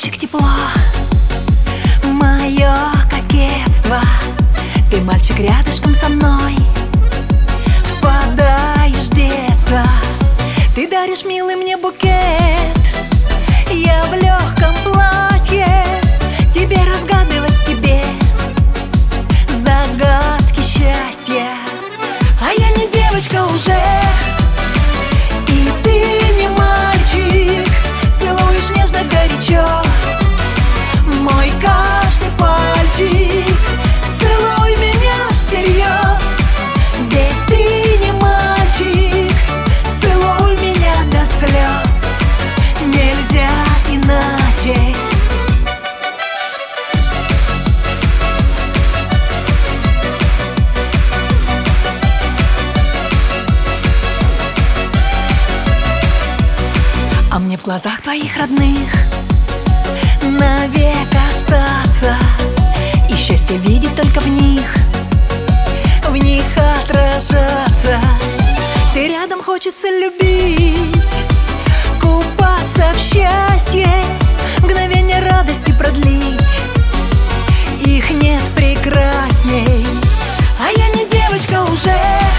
мальчик, тепло, мое кокетство. Ты мальчик рядышком со мной, впадаешь в детство. Ты даришь, милый, мне букет. Я в легком платье тебе разгадывать, тебе загадки счастья. А я не девочка уже, и ты не мальчик. Целуешь нежно, горячо мой каждый пальчик. Целуй меня всерьез, ведь ты не мальчик. Целуй меня до слез, нельзя иначе. А мне в глазах твоих родных навек остаться, и счастье видеть только в них отражаться. Ты рядом, хочется любить, купаться в счастье, мгновение радости продлить. Их нет прекрасней. А я не девочка уже,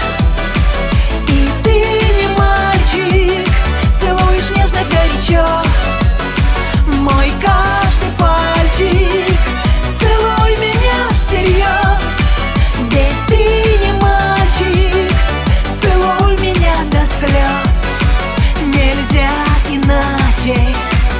и ты не мальчик. Целуешь нежно, горячо мой каждый пальчик. Целуй меня всерьез, ведь ты не мальчик. Целуй меня до слез, нельзя иначе.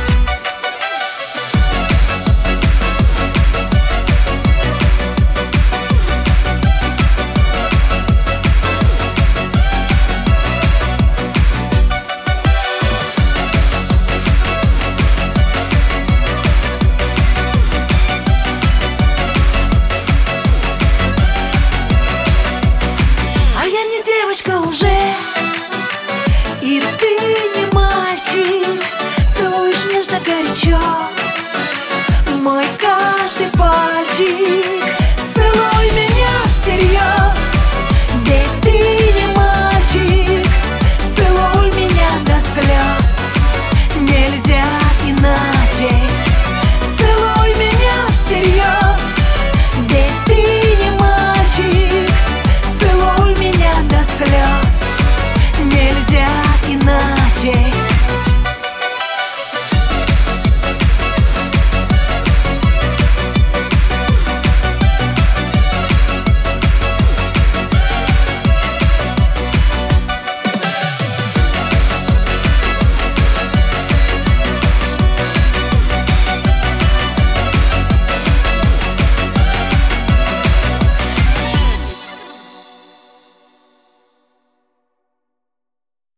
Уже, и ты не мальчик. Целуешь нежно, горячо мой каждый пальчик.